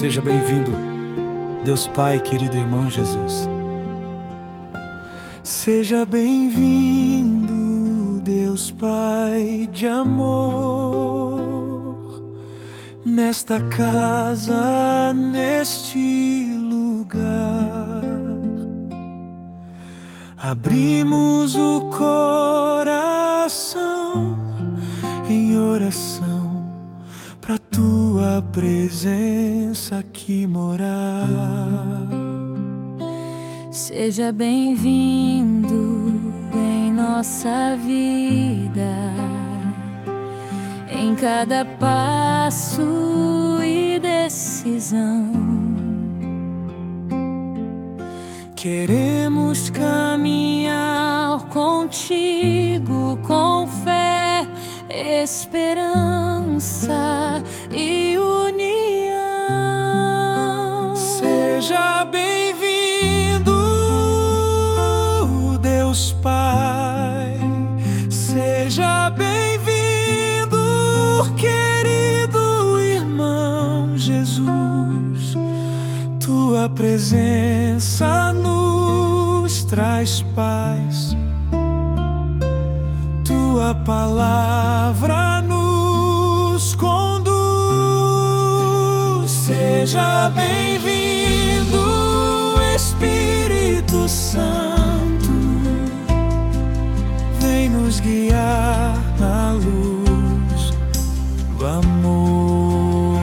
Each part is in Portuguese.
Seja bem-vindo, Deus Pai, querido irmão Jesus. Seja bem-vindo, Deus Pai de amor, nesta casa, neste lugar. Abrimos o coração em oração pra tua presença aqui morar. Seja bem-vindo em nossa vida, em cada passo e decisão. Queremos caminhar contigo com fé, esperança e união. Seja bem-vindo, Deus Pai. Seja bem-vindo, querido irmão Jesus. Tua presença nos traz paz, tua palavra nos conduz. Seja bem-vindo, Espírito Santo, vem nos guiar na luz do amor.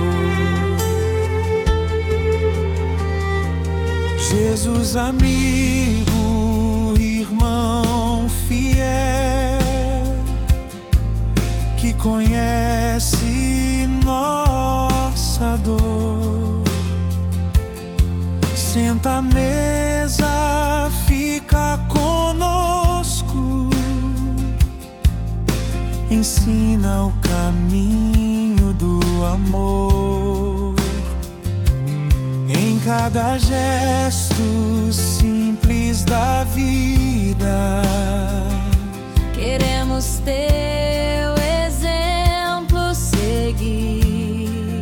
Jesus amigo, irmão fiel, que conhece nossa dor, senta à mesa, fica conosco, ensina o caminho do amor. Em cada gesto simples da vida, queremos teu exemplo seguir,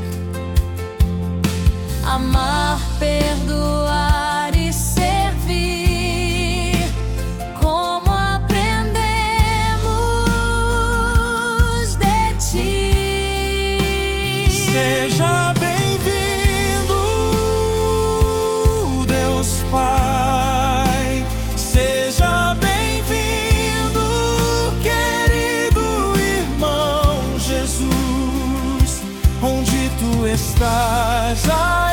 amar, perdoar e servir, como aprendemos de ti. seja bem-vindo, Deus Pai. Seja bem-vindo, querido irmão Jesus. Onde tu estás, a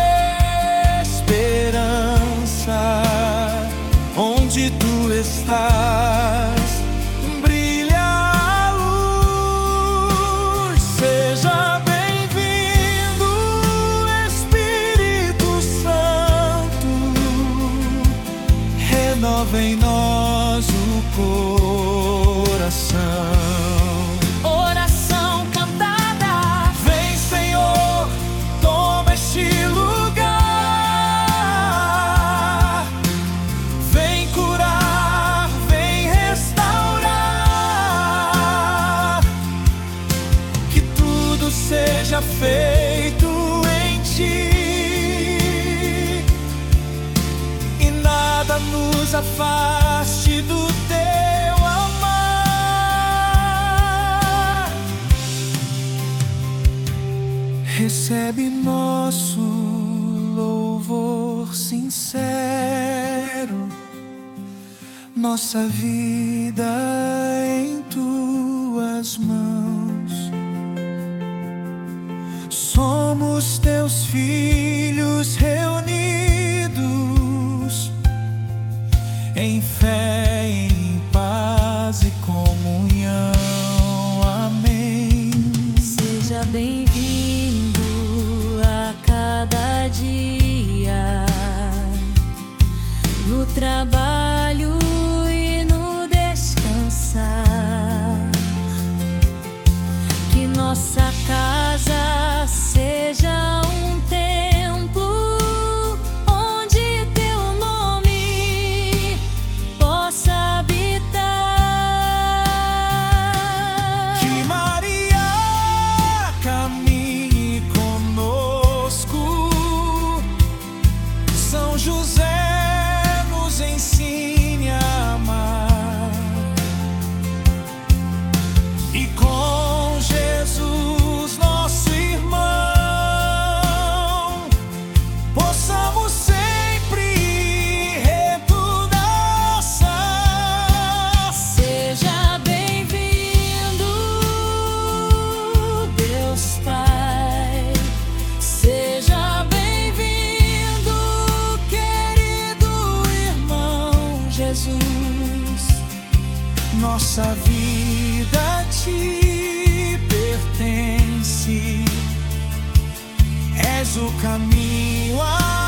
esperança. Onde tu estás, brilha a luz. Seja bem-vindo, Espírito Santo, renova em nós o coração. Oração cantada, Vem, Senhor, toma este lugar. Vem curar, vem restaurar. Que tudo seja feito em ti e nada nos afaste do teu amar. Recebe nosso louvor sincero, nossa vida em tuas mãos. Somos teus filhos reunidos em fé, em paz e comunhão. Amém. seja bem-vindo a cada dia, no trabalho e no descansar. Que nossa casa seja um templo onde teu nome possa habitar. Nossa vida te pertence. És o caminho.